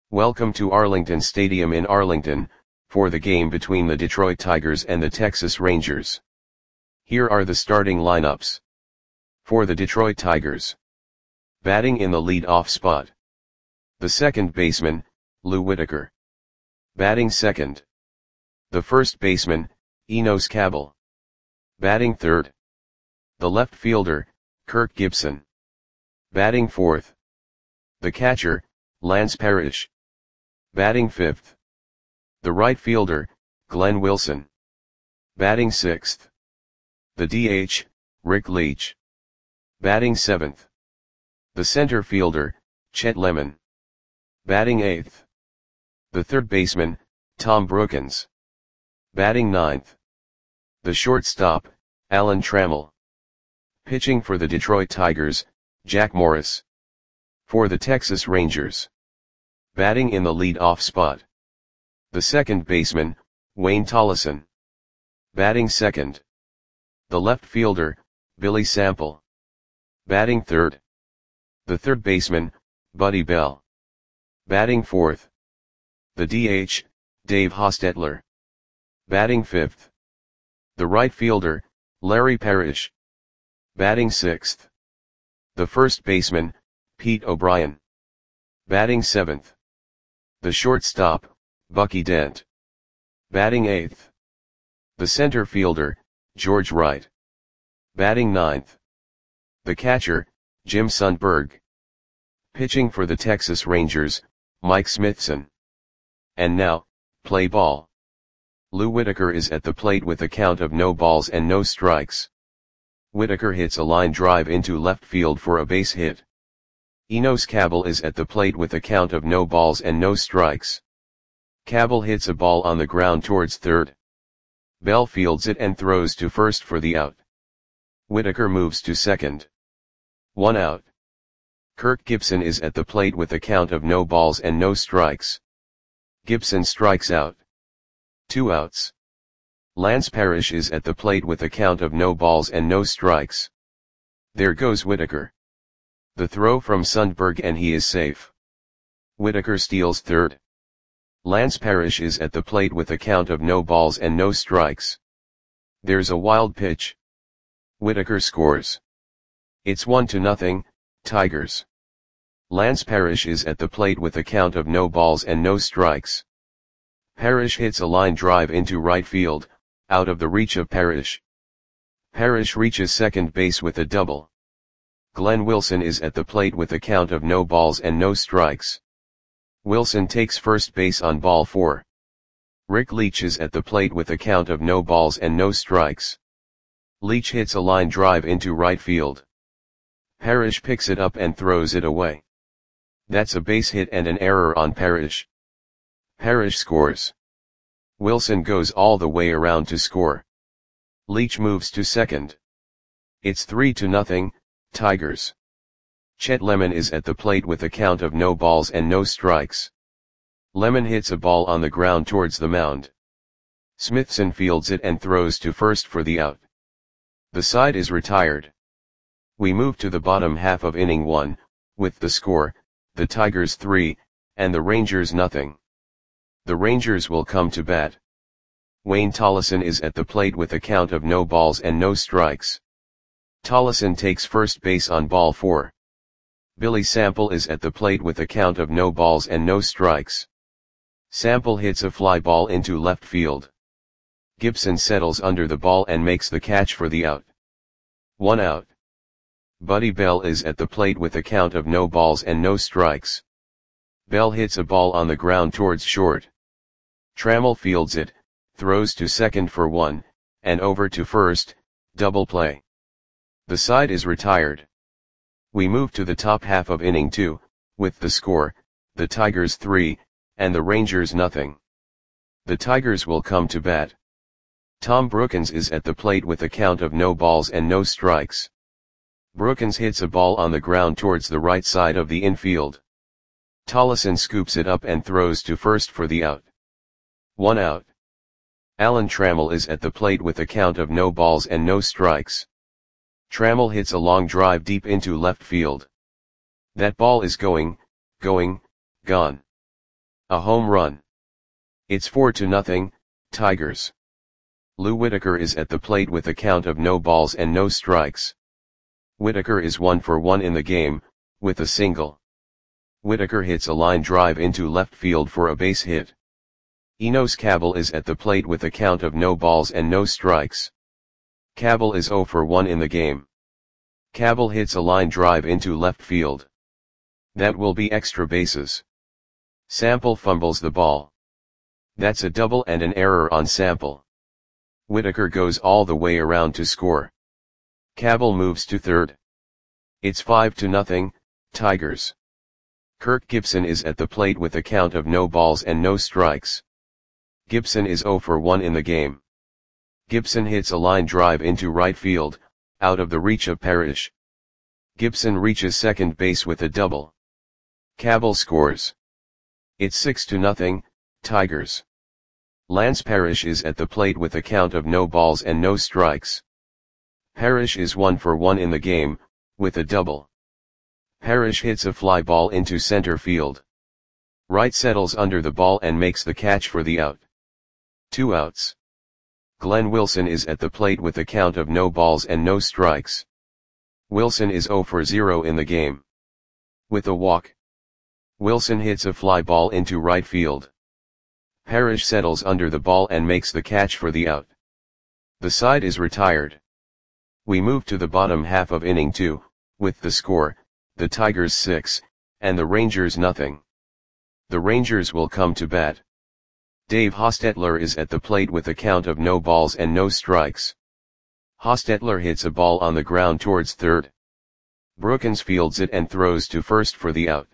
Welcome to Arlington Stadium in Arlington, for the game between the Detroit Tigers and the Texas Rangers. Here are the starting lineups. For the Detroit Tigers. Batting in the lead-off spot. The second baseman, Lou Whitaker. Batting second. The first baseman, Enos Cabell. Batting third. The left fielder, Kirk Gibson. Batting fourth. The catcher, Lance Parrish. Batting fifth. The right fielder, Glenn Wilson. Batting sixth. The DH, Rick Leach. Batting seventh. The center fielder, Chet Lemon. Batting eighth. The third baseman, Tom Brookens. Batting ninth. The shortstop, Alan Trammell. Pitching for the Detroit Tigers, Jack Morris. For the Texas Rangers. Batting in the lead-off spot. The second baseman, Wayne Tollison. Batting second. The left fielder, Billy Sample. Batting third. The third baseman, Buddy Bell. Batting fourth. The DH, Dave Hostetler. Batting fifth. The right fielder, Larry Parrish. Batting sixth. The first baseman, Pete O'Brien. Batting seventh. The shortstop, Bucky Dent. Batting eighth. The center fielder, George Wright. Batting ninth. The catcher, Jim Sundberg. Pitching for the Texas Rangers, Mike Smithson. And now, play ball. Lou Whitaker is at the plate with a count of no balls and no strikes. Whitaker hits a line drive into left field for a base hit. Enos Cabell is at the plate with a count of no balls and no strikes. Cabell hits a ball on the ground towards third. Bell fields it and throws to first for the out. Whitaker moves to second. 1 out. Kirk Gibson is at the plate with a count of no balls and no strikes. Gibson strikes out. 2 outs. Lance Parrish is at the plate with a count of no balls and no strikes. There goes Whitaker. The throw from Sundberg and he is safe. Whitaker steals third. Lance Parrish is at the plate with a count of no balls and no strikes. There's a wild pitch. Whitaker scores. It's 1-0, Tigers. Lance Parrish is at the plate with a count of no balls and no strikes. Parrish hits a line drive into right field, out of the reach of Parrish. Parrish reaches second base with a double. Glenn Wilson is at the plate with a count of no balls and no strikes. Wilson takes first base on ball 4. Rick Leach is at the plate with a count of no balls and no strikes. Leach hits a line drive into right field. Parrish picks it up and throws it away. That's a base hit and an error on Parrish. Parrish scores. Wilson goes all the way around to score. Leach moves to second. It's 3-0, Tigers. Chet Lemon is at the plate with a count of no balls and no strikes. Lemon hits a ball on the ground towards the mound. Smithson fields it and throws to first for the out. The side is retired. We move to the bottom half of inning 1, with the score, the Tigers 3, and the Rangers 0. The Rangers will come to bat. Wayne Tollison is at the plate with a count of no balls and no strikes. Tollison takes first base on ball 4. Billy Sample is at the plate with a count of no balls and no strikes. Sample hits a fly ball into left field. Gibson settles under the ball and makes the catch for the out. 1 out. Buddy Bell is at the plate with a count of no balls and no strikes. Bell hits a ball on the ground towards short. Trammell fields it, throws to second for 1, and over to first, double play. The side is retired. We move to the top half of inning 2, with the score, the Tigers 3, and the Rangers 0. The Tigers will come to bat. Tom Brookens is at the plate with a count of no balls and no strikes. Brookens hits a ball on the ground towards the right side of the infield. Tollison scoops it up and throws to first for the out. 1 out. Alan Trammell is at the plate with a count of no balls and no strikes. Trammell hits a long drive deep into left field. That ball is gone. A home run. It's 4-0, Tigers. Lou Whitaker is at the plate with a count of no balls and no strikes. Whitaker is 1 for 1 in the game, with a single. Whitaker hits a line drive into left field for a base hit. Enos Cabell is at the plate with a count of no balls and no strikes. Cabell is 0 for 1 in the game. Cabell hits a line drive into left field. That will be extra bases. Sample fumbles the ball. That's a double and an error on Sample. Whitaker goes all the way around to score. Cabell moves to third. It's 5-0, Tigers. Kirk Gibson is at the plate with a count of no balls and no strikes. Gibson is 0 for 1 in the game. Gibson hits a line drive into right field, out of the reach of Parrish. Gibson reaches second base with a double. Cabell scores. It's 6-0, Tigers. Lance Parrish is at the plate with a count of no balls and no strikes. Parrish is 1 for 1 in the game, with a double. Parrish hits a fly ball into center field. Wright settles under the ball and makes the catch for the out. 2 outs. Glenn Wilson is at the plate with a count of no balls and no strikes. Wilson is 0 for 0 in the game. With a walk. Wilson hits a fly ball into right field. Parrish settles under the ball and makes the catch for the out. The side is retired. We move to the bottom half of inning 2, with the score, the Tigers 6, and the Rangers nothing. The Rangers will come to bat. Dave Hostetler is at the plate with a count of no balls and no strikes. Hostetler hits a ball on the ground towards third. Brookins fields it and throws to first for the out.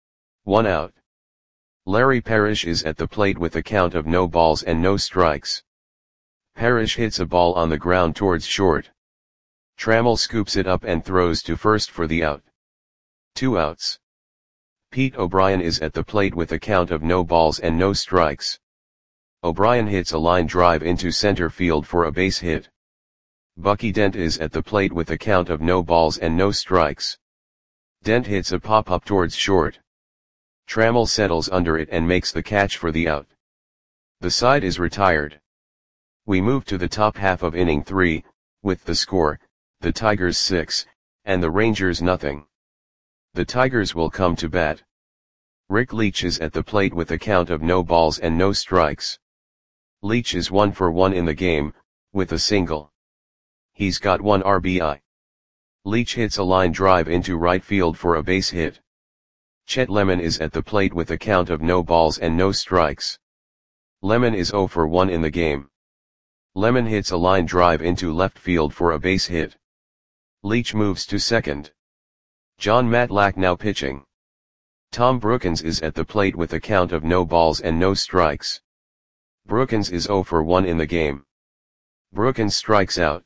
1 out. Larry Parrish is at the plate with a count of no balls and no strikes. Parrish hits a ball on the ground towards short. Trammell scoops it up and throws to first for the out. 2 outs. Pete O'Brien is at the plate with a count of no balls and no strikes. O'Brien hits a line drive into center field for a base hit. Bucky Dent is at the plate with a count of no balls and no strikes. Dent hits a pop-up towards short. Trammell settles under it and makes the catch for the out. The side is retired. We move to the top half of inning 3, with the score, the Tigers 6, and the Rangers nothing. The Tigers will come to bat. Rick Leach is at the plate with a count of no balls and no strikes. Leach is 1 for 1 in the game, with a single. He's got 1 RBI. Leach hits a line drive into right field for a base hit. Chet Lemon is at the plate with a count of no balls and no strikes. Lemon is 0 for 1 in the game. Lemon hits a line drive into left field for a base hit. Leach moves to second. John Matlack now pitching. Tom Brookins is at the plate with a count of no balls and no strikes. Brookins is 0 for 1 in the game. Brookins strikes out.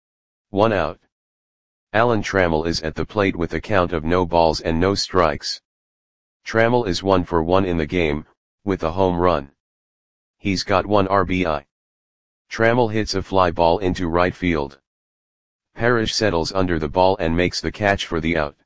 1 out. Alan Trammell is at the plate with a count of no balls and no strikes. Trammell is 1 for 1 in the game, with a home run. He's got 1 RBI. Trammell hits a fly ball into right field. Parrish settles under the ball and makes the catch for the out.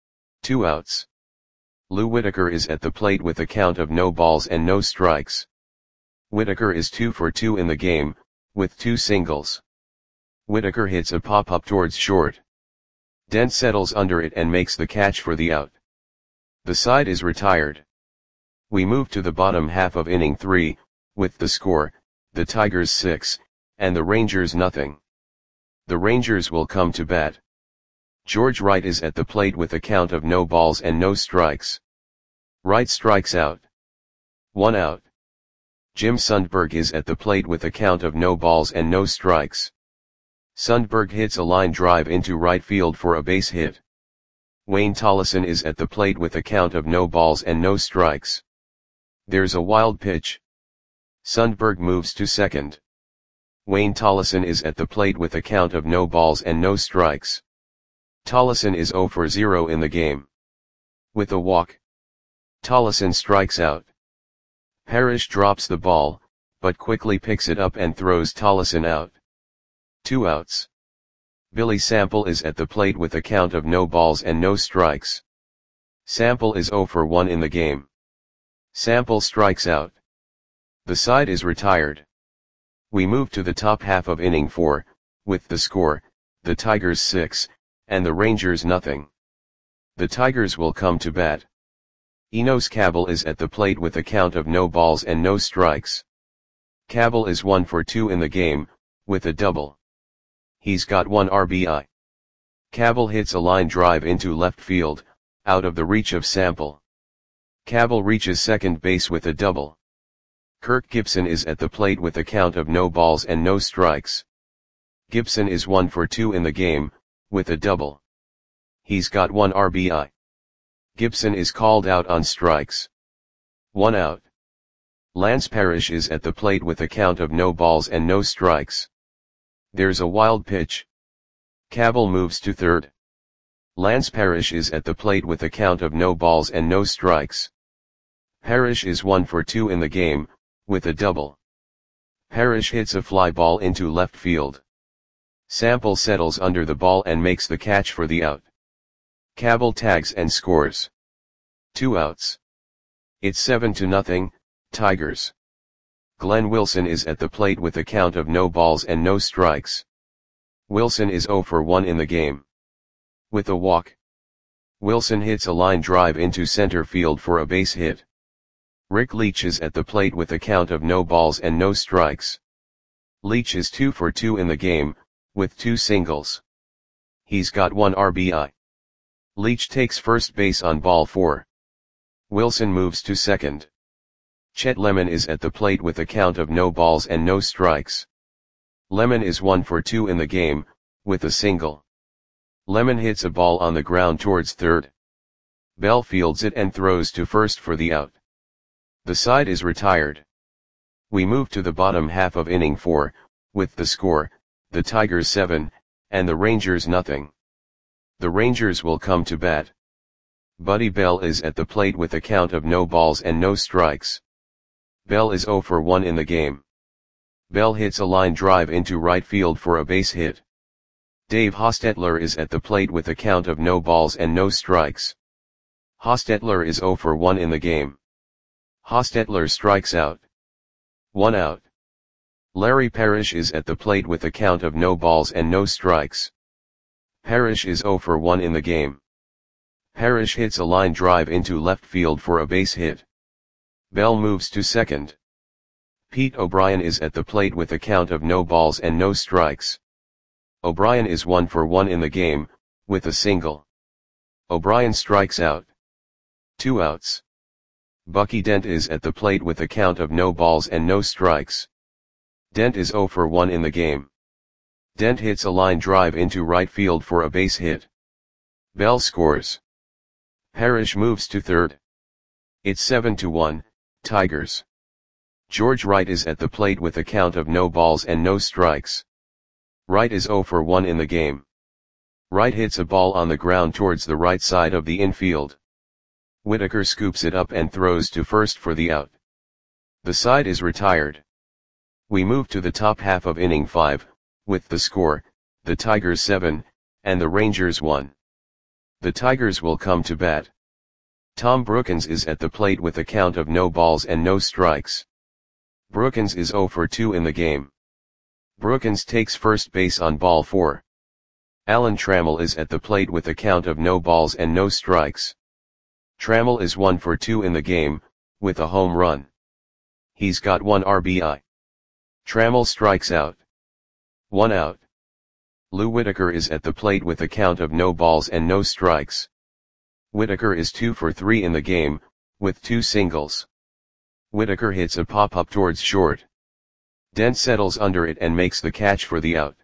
2 outs. Lou Whitaker is at the plate with a count of no balls and no strikes. Whitaker is 2 for 2 in the game, with 2 singles. Whitaker hits a pop-up towards short. Dent settles under it and makes the catch for the out. The side is retired. We move to the bottom half of inning 3, with the score, the Tigers 6, and the Rangers nothing. The Rangers will come to bat. George Wright is at the plate with a count of no balls and no strikes. Wright strikes out. 1 out. Jim Sundberg is at the plate with a count of no balls and no strikes. Sundberg hits a line drive into right field for a base hit. Wayne Tollison is at the plate with a count of no balls and no strikes. There's a wild pitch. Sundberg moves to second. Wayne Tollison is at the plate with a count of no balls and no strikes. Tollison is 0 for 0 in the game. With a walk. Tollison strikes out. Parrish drops the ball, but quickly picks it up and throws Tollison out. 2 outs. Billy Sample is at the plate with a count of no balls and no strikes. Sample is 0 for 1 in the game. Sample strikes out. The side is retired. We move to the top half of inning 4, with the score, the Tigers 6, and the Rangers nothing. The Tigers will come to bat. Enos Cabell is at the plate with a count of no balls and no strikes. Cabell is 1 for 2 in the game, with a double. He's got 1 RBI. Cabell hits a line drive into left field, out of the reach of Sample. Cabell reaches second base with a double. Kirk Gibson is at the plate with a count of no balls and no strikes. Gibson is 1 for 2 in the game, with a double. He's got 1 RBI. Gibson is called out on strikes. 1 out. Lance Parrish is at the plate with a count of no balls and no strikes. There's a wild pitch. Cabell moves to third. Lance Parrish is at the plate with a count of no balls and no strikes. Parrish is 1 for 2 in the game, with a double. Parrish hits a fly ball into left field. Sample settles under the ball and makes the catch for the out. Cabell tags and scores. 2 outs. It's 7-0, Tigers. Glenn Wilson is at the plate with a count of no balls and no strikes. Wilson is 0 for 1 in the game. With a walk. Wilson hits a line drive into center field for a base hit. Rick Leach is at the plate with a count of no balls and no strikes. Leach is 2 for 2 in the game, with 2 singles. He's got 1 RBI. Leach takes first base on ball 4. Wilson moves to second. Chet Lemon is at the plate with a count of no balls and no strikes. Lemon is 1 for 2 in the game, with a single. Lemon hits a ball on the ground towards third. Bell fields it and throws to first for the out. The side is retired. We move to the bottom half of inning 4, with the score, the Tigers 7, and the Rangers nothing. The Rangers will come to bat. Buddy Bell is at the plate with a count of no balls and no strikes. Bell is 0 for 1 in the game. Bell hits a line drive into right field for a base hit. Dave Hostetler is at the plate with a count of no balls and no strikes. Hostetler is 0 for 1 in the game. Hostetler strikes out. 1 out. Larry Parrish is at the plate with a count of no balls and no strikes. Parrish is 0 for 1 in the game. Parrish hits a line drive into left field for a base hit. Bell moves to second. Pete O'Brien is at the plate with a count of no balls and no strikes. O'Brien is 1 for 1 in the game, with a single. O'Brien strikes out. 2 outs. Bucky Dent is at the plate with a count of no balls and no strikes. Dent is 0 for 1 in the game. Dent hits a line drive into right field for a base hit. Bell scores. Parrish moves to third. It's 7-1, Tigers. George Wright is at the plate with a count of no balls and no strikes. Wright is 0 for 1 in the game. Wright hits a ball on the ground towards the right side of the infield. Whitaker scoops it up and throws to first for the out. The side is retired. We move to the top half of inning 5, with the score, the Tigers 7, and the Rangers 1. The Tigers will come to bat. Tom Brookins is at the plate with a count of no balls and no strikes. Brookins is 0 for 2 in the game. Brookins takes first base on ball 4. Alan Trammell is at the plate with a count of no balls and no strikes. Trammell is 1 for 2 in the game, with a home run. He's got 1 RBI. Trammell strikes out. 1 out. Lou Whitaker is at the plate with a count of no balls and no strikes. Whitaker is 2 for 3 in the game, with 2 singles. Whitaker hits a pop-up towards short. Dent settles under it and makes the catch for the out.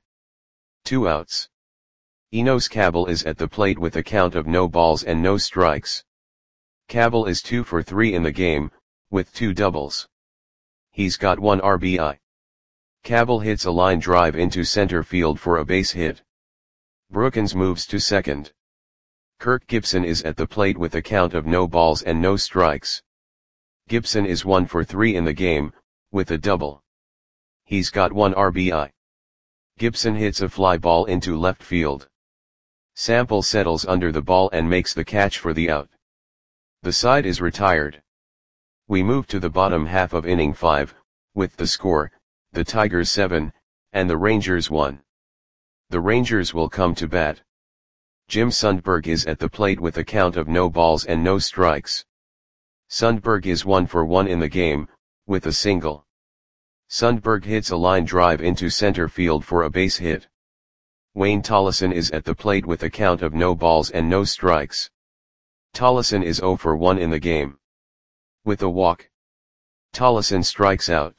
2 outs. Enos Cabell is at the plate with a count of no balls and no strikes. Cabell is 2 for 3 in the game, with 2 doubles. He's got 1 RBI. Cabell hits a line drive into center field for a base hit. Brookins moves to second. Kirk Gibson is at the plate with a count of no balls and no strikes. Gibson is 1 for 3 in the game, with a double. He's got 1 RBI. Gibson hits a fly ball into left field. Sample settles under the ball and makes the catch for the out. The side is retired. We move to the bottom half of inning 5, with the score, the Tigers 7, and the Rangers 1. The Rangers will come to bat. Jim Sundberg is at the plate with a count of no balls and no strikes. Sundberg is 1 for 1 in the game, with a single. Sundberg hits a line drive into center field for a base hit. Wayne Tollefson is at the plate with a count of no balls and no strikes. Tollefson is 0 for 1 in the game. With a walk. Tollefson strikes out.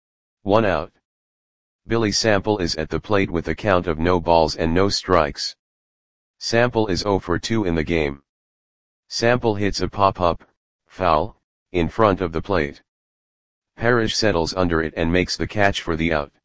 1 out. Billy Sample is at the plate with a count of no balls and no strikes. Sample is 0 for 2 in the game. Sample hits a pop-up, foul, in front of the plate. Parrish settles under it and makes the catch for the out.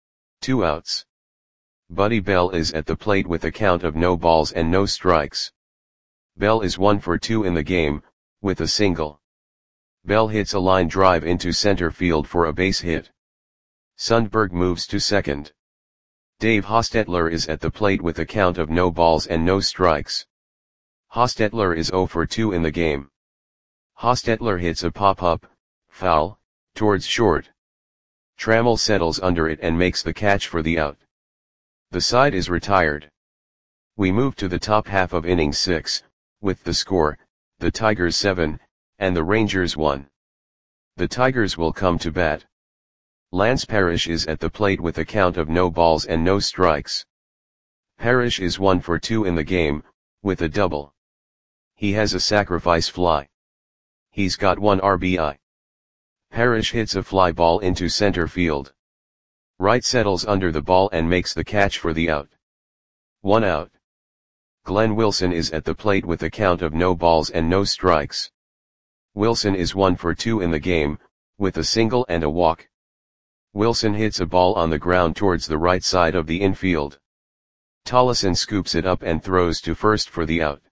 2 outs. Buddy Bell is at the plate with a count of no balls and no strikes. Bell is 1 for 2 in the game, with a single. Bell hits a line drive into center field for a base hit. Sundberg moves to second. Dave Hostetler is at the plate with a count of no balls and no strikes. Hostetler is 0 for 2 in the game. Hostetler hits a pop-up, foul, towards short. Trammell settles under it and makes the catch for the out. The side is retired. We move to the top half of inning 6, with the score, the Tigers 7, and the Rangers 1. The Tigers will come to bat. Lance Parrish is at the plate with a count of no balls and no strikes. Parrish is 1 for 2 in the game, with a double. He has a sacrifice fly. He's got 1 RBI. Parrish hits a fly ball into center field. Wright settles under the ball and makes the catch for the out. 1 out. Glenn Wilson is at the plate with a count of no balls and no strikes. Wilson is 1 for 2 in the game, with a single and a walk. Wilson hits a ball on the ground towards the right side of the infield. Tollefson scoops it up and throws to first for the out.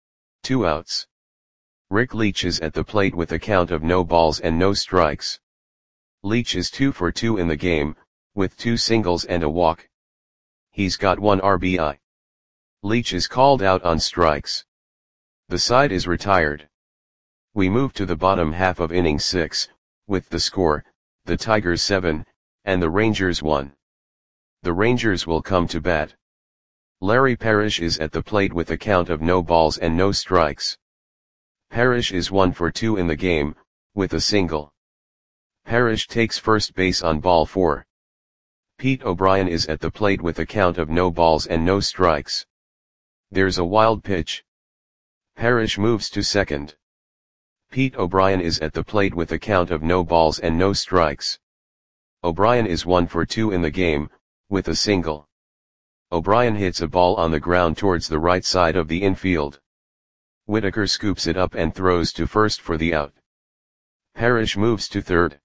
2 outs. Rick Leach is at the plate with a count of no balls and no strikes. Leach is 2 for 2 in the game, with 2 singles and a walk. He's got 1 RBI. Leach is called out on strikes. The side is retired. We move to the bottom half of inning 6, with the score, the Tigers 7, and the Rangers 1. The Rangers will come to bat. Larry Parrish is at the plate with a count of no balls and no strikes. Parrish is 1 for 2 in the game, with a single. Parrish takes first base on ball 4. Pete O'Brien is at the plate with a count of no balls and no strikes. There's a wild pitch. Parrish moves to second. Pete O'Brien is at the plate with a count of no balls and no strikes. O'Brien is 1 for 2 in the game, with a single. O'Brien hits a ball on the ground towards the right side of the infield. Whitaker scoops it up and throws to first for the out. Parrish moves to third.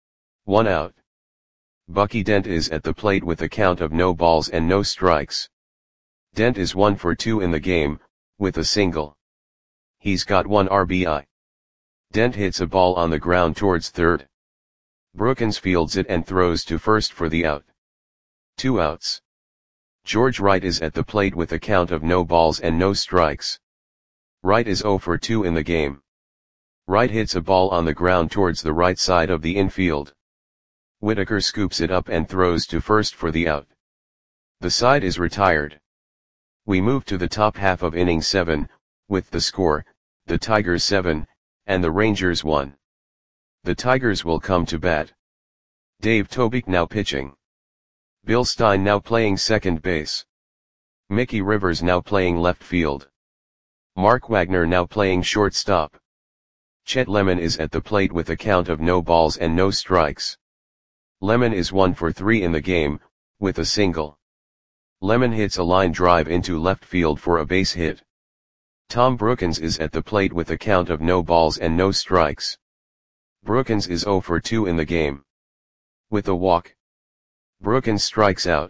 1 out. Bucky Dent is at the plate with a count of no balls and no strikes. Dent is 1 for 2 in the game, with a single. He's got 1 RBI. Dent hits a ball on the ground towards third. Brookins fields it and throws to first for the out. 2 outs. George Wright is at the plate with a count of no balls and no strikes. Wright is 0 for 2 in the game. Wright hits a ball on the ground towards the right side of the infield. Whitaker scoops it up and throws to first for the out. The side is retired. We move to the top half of inning 7, with the score, the Tigers 7, and the Rangers 1. The Tigers will come to bat. Dave Tobik now pitching. Bill Stein now playing second base. Mickey Rivers now playing left field. Mark Wagner now playing shortstop. Chet Lemon is at the plate with a count of no balls and no strikes. Lemon is 1 for 3 in the game, with a single. Lemon hits a line drive into left field for a base hit. Tom Brookins is at the plate with a count of no balls and no strikes. Brookins is 0 for 2 in the game. With a walk. Brookins strikes out.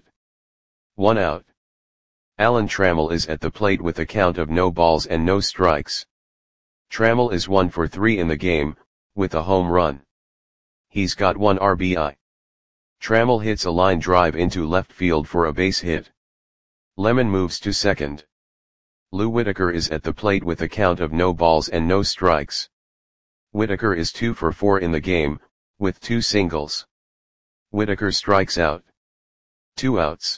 1 out. Alan Trammell is at the plate with a count of no balls and no strikes. Trammell is 1 for 3 in the game, with a home run. He's got 1 RBI. Trammell hits a line drive into left field for a base hit. Lemon moves to second. Lou Whitaker is at the plate with a count of no balls and no strikes. Whitaker is 2 for 4 in the game, with 2 singles. Whitaker strikes out. 2 outs.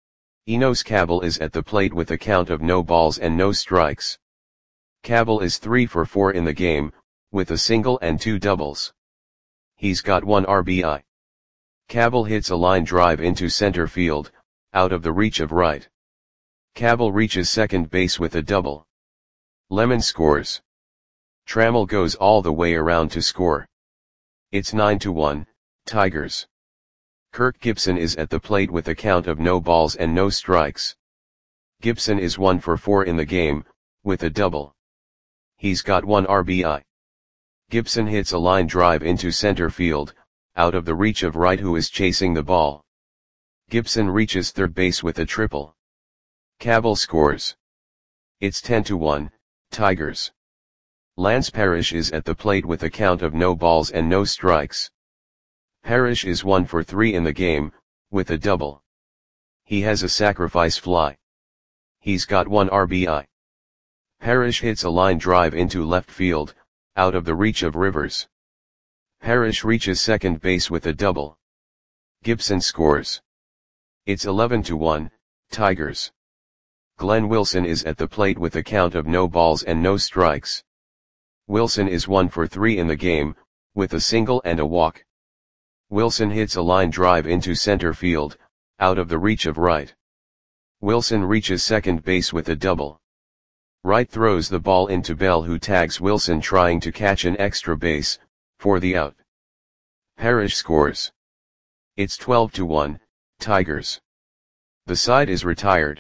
Enos Cabell is at the plate with a count of no balls and no strikes. Cabell is 3 for 4 in the game, with a single and 2 doubles. He's got 1 RBI. Cabell hits a line drive into center field, out of the reach of right. Cabell reaches second base with a double. Lemon scores. Trammell goes all the way around to score. It's 9-1, Tigers. Kirk Gibson is at the plate with a count of no balls and no strikes. Gibson is 1 for 4 in the game, with a double. He's got 1 RBI. Gibson hits a line drive into center field, out of the reach of right who is chasing the ball. Gibson reaches third base with a triple. Cabell scores. It's 10-1, Tigers. Lance Parrish is at the plate with a count of no balls and no strikes. Parrish is 1 for 3 in the game, with a double. He has a sacrifice fly. He's got 1 RBI. Parrish hits a line drive into left field, out of the reach of Rivers. Parrish reaches second base with a double. Gibson scores. It's 11-1, Tigers. Glenn Wilson is at the plate with a count of no balls and no strikes. Wilson is 1 for 3 in the game, with a single and a walk. Wilson hits a line drive into center field, out of the reach of right. Wilson reaches second base with a double. Wright throws the ball into Bell, who tags Wilson trying to catch an extra base, for the out. Parrish scores. It's 12-1, Tigers. The side is retired.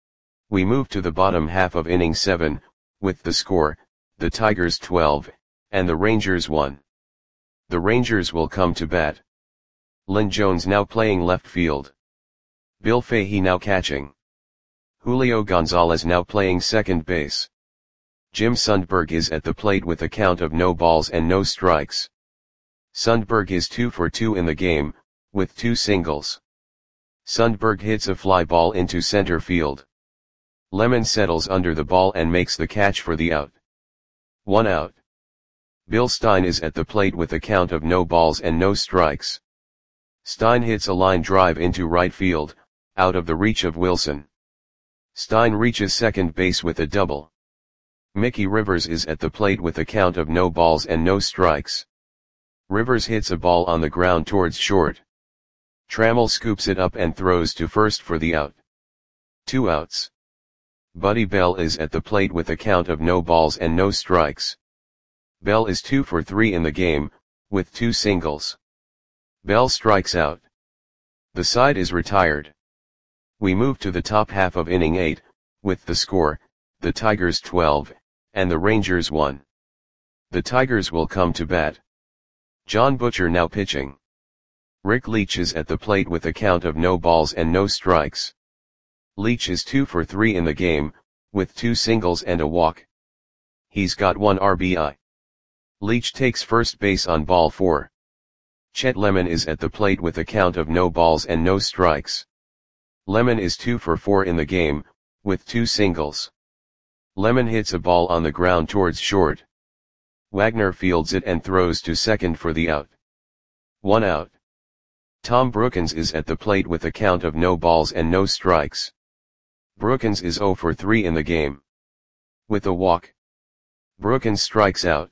We move to the bottom half of inning 7, with the score, the Tigers 12, and the Rangers 1. The Rangers will come to bat. Lynn Jones now playing left field. Bill Fahey now catching. Julio Gonzalez now playing second base. Jim Sundberg is at the plate with a count of no balls and no strikes. Sundberg is 2 for 2 in the game, with 2 singles. Sundberg hits a fly ball into center field. Lemon settles under the ball and makes the catch for the out. 1 out. Bill Stein is at the plate with a count of no balls and no strikes. Stein hits a line drive into right field, out of the reach of Wilson. Stein reaches second base with a double. Mickey Rivers is at the plate with a count of no balls and no strikes. Rivers hits a ball on the ground towards short. Trammell scoops it up and throws to first for the out. 2 outs. Buddy Bell is at the plate with a count of no balls and no strikes. Bell is 2 for 3 in the game, with 2 singles. Bell strikes out. The side is retired. We move to the top half of inning 8, with the score, the Tigers 12, and the Rangers 1. The Tigers will come to bat. John Butcher now pitching. Rick Leach is at the plate with a count of no balls and no strikes. Leach is 2 for 3 in the game, with 2 singles and a walk. He's got 1 RBI. Leach takes first base on ball 4. Chet Lemon is at the plate with a count of no balls and no strikes. Lemon is 2 for 4 in the game, with 2 singles. Lemon hits a ball on the ground towards short. Wagner fields it and throws to second for the out. 1 out. Tom Brookins is at the plate with a count of no balls and no strikes. Brookins is 0 for 3 in the game. With a walk. Brookins strikes out.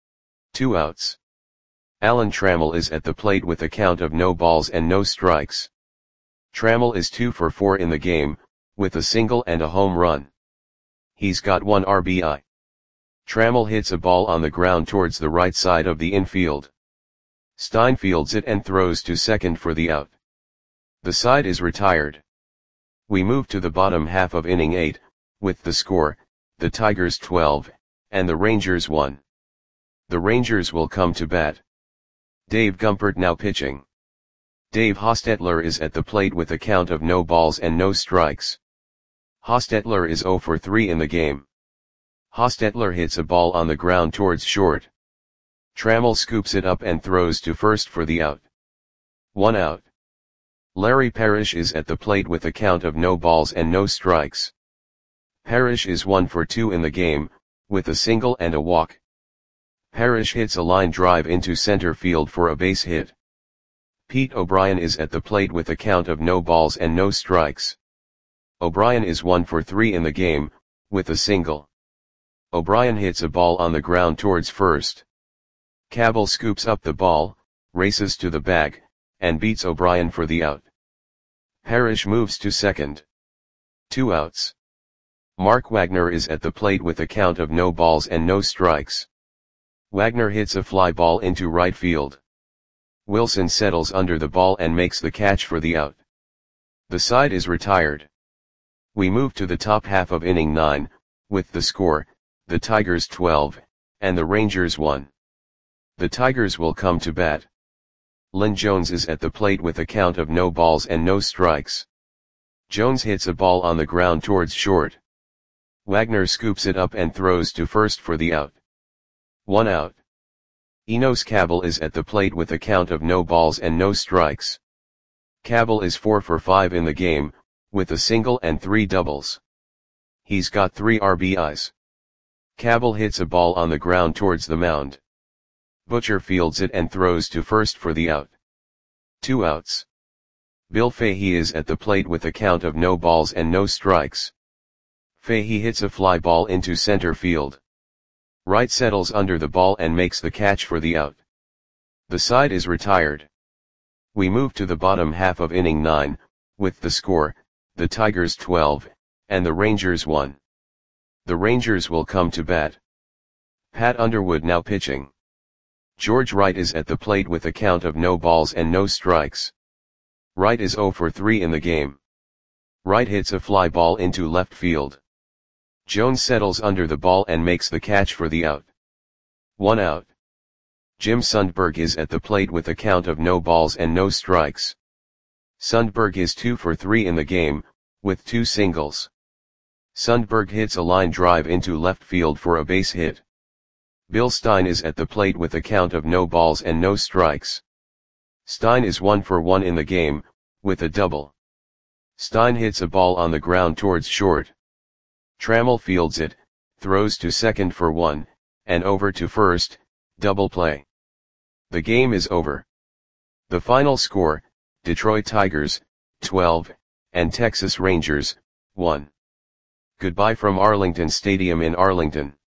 2 outs. Alan Trammell is at the plate with a count of no balls and no strikes. Trammell is 2 for 4 in the game, with a single and a home run. He's got 1 RBI. Trammell hits a ball on the ground towards the right side of the infield. Stein fields it and throws to second for the out. The side is retired. We move to the bottom half of inning 8, with the score, the Tigers 12, and the Rangers 1. The Rangers will come to bat. Dave Gumpert now pitching. Dave Hostetler is at the plate with a count of no balls and no strikes. Hostetler is 0 for 3 in the game. Hostetler hits a ball on the ground towards short. Trammell scoops it up and throws to first for the out. 1 out. Larry Parrish is at the plate with a count of no balls and no strikes. Parrish is 1 for 2 in the game, with a single and a walk. Parrish hits a line drive into center field for a base hit. Pete O'Brien is at the plate with a count of no balls and no strikes. O'Brien is 1 for 3 in the game, with a single. O'Brien hits a ball on the ground towards first. Cabell scoops up the ball, races to the bag, and beats O'Brien for the out. Parrish moves to second. 2 outs. Mark Wagner is at the plate with a count of no balls and no strikes. Wagner hits a fly ball into right field. Wilson settles under the ball and makes the catch for the out. The side is retired. We move to the top half of inning 9, with the score, the Tigers 12, and the Rangers 1. The Tigers will come to bat. Lynn Jones is at the plate with a count of no balls and no strikes. Jones hits a ball on the ground towards short. Wagner scoops it up and throws to first for the out. 1 out. Enos Cabell is at the plate with a count of no balls and no strikes. Cabell is 4 for 5 in the game, with a single and 3 doubles. He's got 3 RBIs. Cabell hits a ball on the ground towards the mound. Butcher fields it and throws to first for the out. 2 outs. Bill Fahey is at the plate with a count of no balls and no strikes. Fahey hits a fly ball into center field. Wright settles under the ball and makes the catch for the out. The side is retired. We move to the bottom half of inning 9, with the score, the Tigers 12, and the Rangers 1. The Rangers will come to bat. Pat Underwood now pitching. George Wright is at the plate with a count of no balls and no strikes. Wright is 0 for 3 in the game. Wright hits a fly ball into left field. Jones settles under the ball and makes the catch for the out. 1 out. Jim Sundberg is at the plate with a count of no balls and no strikes. Sundberg is 2 for 3 in the game, with 2 singles. Sundberg hits a line drive into left field for a base hit. Bill Stein is at the plate with a count of no balls and no strikes. Stein is 1 for 1 in the game, with a double. Stein hits a ball on the ground towards short. Trammell fields it, throws to second for 1, and over to first, double play. The game is over. The final score, Detroit Tigers, 12, and Texas Rangers, 1. Goodbye from Arlington Stadium in Arlington.